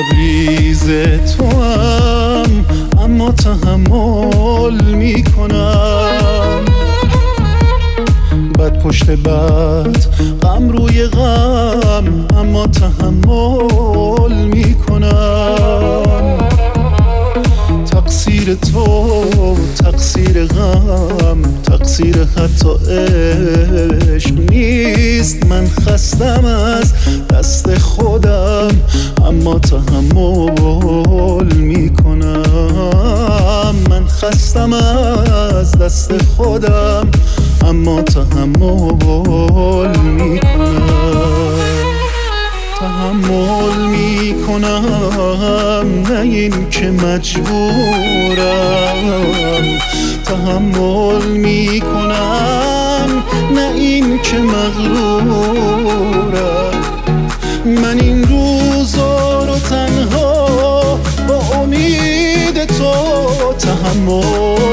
لبریز تو هم، اما تحمل میکنم. بد پشت بد، غم روی غم، اما تحمل میکنم. تقصیر تو، تقصیر غم، تقصیر حتی عشق نیست. من خستم از دست خودم، اما تحمل میکنم. من خستم از دست خودم، اما تحمل میکنم. تحمل میکنم، نه این که مجبورم. تحمل میکنم، نه این که مغرورم. من این روزا رو تنها با امید تو تحمل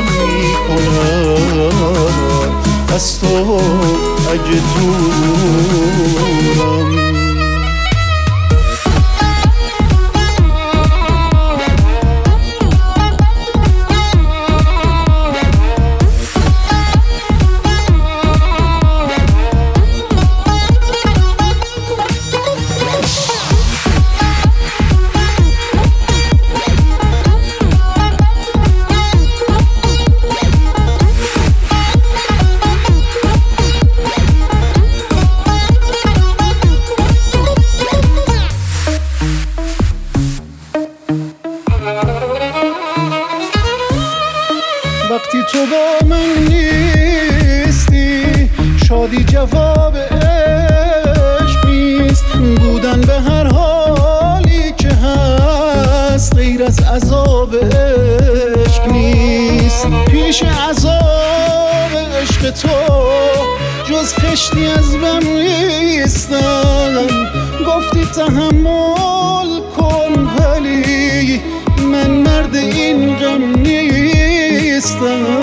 میکنم. از تو اگه دورم. وقتی تو با من نیستی، شادی جواب عشق نیست. بودن به هر حالی که هست، غیر از عذاب عشق نیست. پیش عذاب عشق تو جز خشتی از بم نیستم. گفتی تحمل کن، ولی من مرد این غم نیستم.